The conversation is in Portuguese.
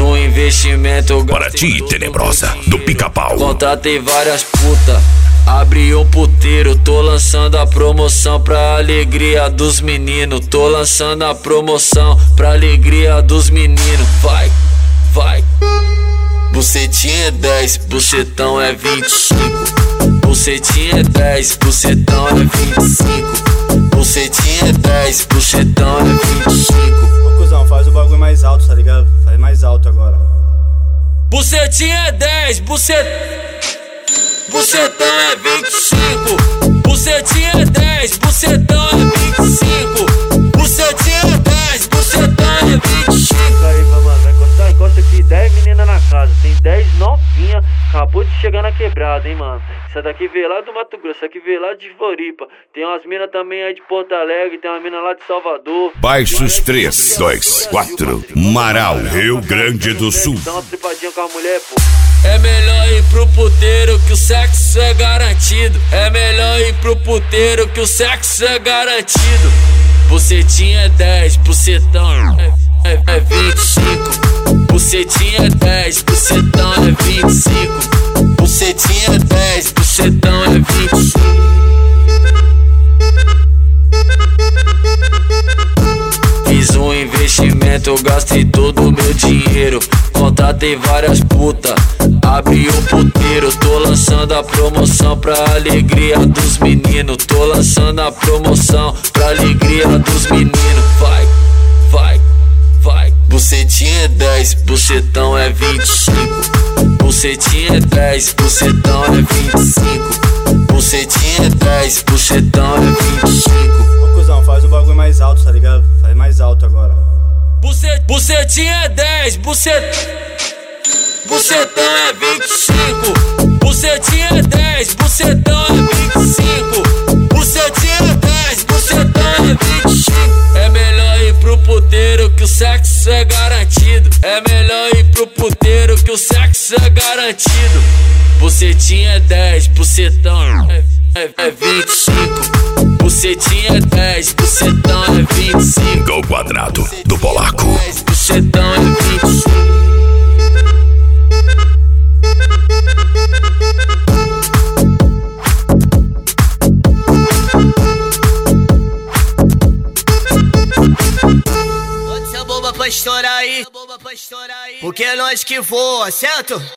um investimento Para ti, tenebrosa, do Pica-Pau. Contratei várias puta, abri um puteiro. Tô lançando a promoção pra alegria dos meninos. Tô lançando a promoção pra alegria dos meninos. Vai, vai. Bucetinha é 10, bucetão é 25. Bucetinha é 10, bucetão é 25. Bucetinha é 10, bucetão é 25. Ô cuzão, faz o bagulho mais alto, tá ligado? Faz mais alto agora. Bucetinha é 10, bucetão é 25. Bucetinha é 10, bucetão é 25. Bucetinha é 10, bucetão é 25. Aí, mano, vai encostar? Encosta aqui, 10 meninas na casa. Tem 10 novinha, acabou de chegar na quebrada, hein, mano. Essa daqui veio lá do Mato Grosso, essa daqui veio lá de Floripa. Tem umas minas também aí de Porto Alegre, tem uma mina lá de Salvador. Baixos 324, Marau, Rio Grande do Sul. Dá uma tripadinha com a mulher, pô. É melhor ir pro puteiro que o sexo é garantido. É melhor ir pro puteiro que o sexo é garantido. Bucetinha é 10, bucetão é 25. Bucetinha é 10, bucetão é 25. Bucetinha é 10, bucetão é 25. Fiz um investimento, gastei todo o meu dinheiro. Contratei várias puta, abri um puteiro. Tô lançando a promoção pra alegria dos meninos. Tô lançando a promoção pra alegria dos meninos. Vai, vai, vai. Bucetinha é 10, bucetão é 25. Bucetinha é 10, bucetão é 25. Bucetinha é 10, bucetão é 25. Ô cuzão, faz o bagulho mais alto, tá ligado? Faz mais alto agora. Bucetinha é 10, bucetão é 25. Bucetinha é 10, bucetão é 25. Bucetinha é 10, bucetão é 25. É melhor ir pro puteiro que o sexo é garantido. É melhor ir pro puteiro que o sexo é garantido. Bucetinha é 10, bucetão é 25. Bucetinha é 10, bucetão é 25. Gol quadrado do Polaco. Bucetão é 25. Bota essa bomba pra estourar aí, porque é nós que voa, certo?